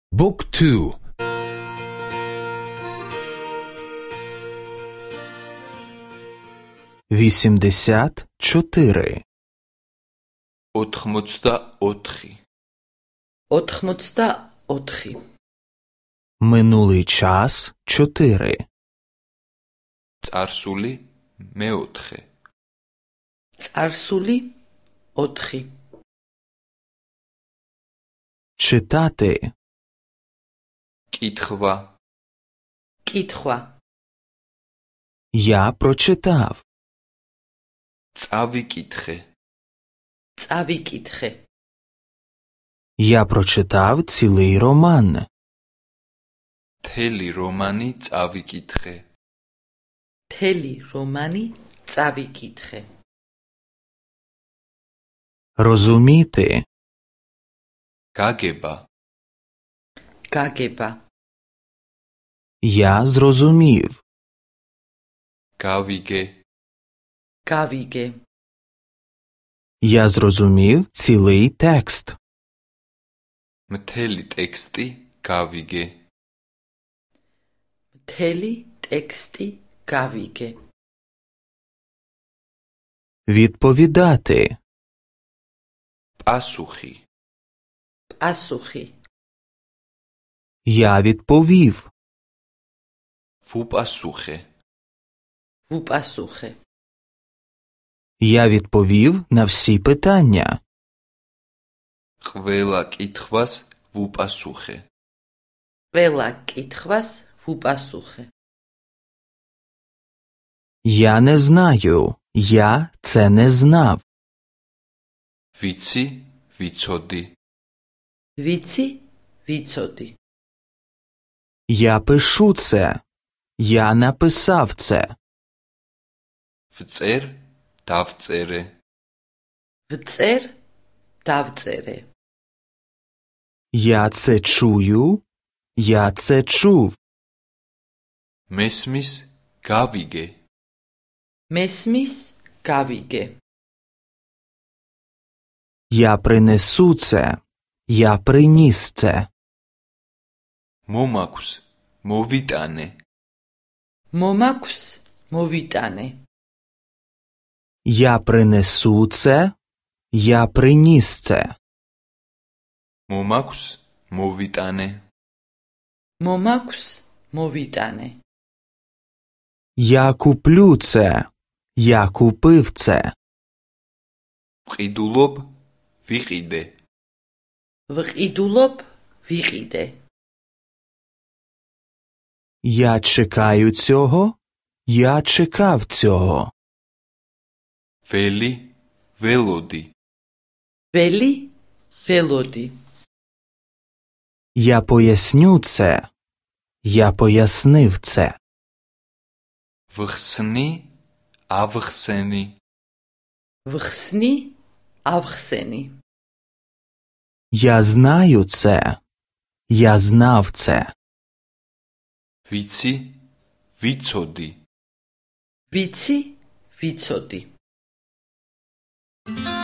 Book 2. 84. 84. 84. Минулий час 4. წარსული მეოთხე. წარსული 4. Читати. კითხვა. კითხვა. Я прочитав. წავიკითხე. წავიკითხე. Я прочитав цілий роман. მთელი რომანი წავიკითხე. მთელი რომანი წავიკითხე. Розуміти. გაგება. გაგება. Я зрозумів. გავიგე. გავიგე. Я зрозумів цілий текст. მთელი ტექსტი გავიგე. მთელი ტექსტი გავიგე. Відповідати. პასუხი. პასუხი. Я відповів. ვუპასუხე. ვუპასუხე. Я відповів на всі питання. ყველა კითხვას ვუპასუხე. ყველა კითხვას ვუპასუხე. Я не знаю. Я це не знав. ვიცი, ვიცოდი. ვიცი, ვიცოდი. Я пишу це. Я написав це. ვწერ, დავწერე. ვწერ, დავწერე. Я це чую. Я це чув. მესმის, გავიგე. მესმის, გავიგე. Я принесу це. Я приніс це. მომაქვს, მოვიტანე. მომაქვს, მოვიტანე. Я принесу це. Я приніс це. მომაქვს, მოვიტანე. მომაქვს, მოვიტანე. Я куплю це. Я купив це. ვყიდულობ, ვიყიდე. ვყიდულობ, ვიყიდე. Я чекаю цього. Я чекав цього. ველი, ველოდი. ველი, ველოდი. Я поясню це. Я пояснив це. ვხსნი, ავხსენი. ვხსნი, ავხსენი. Я знаю це. Я знав це. ვიცი, ვიცოდი. ვიცი, ვიცოდი.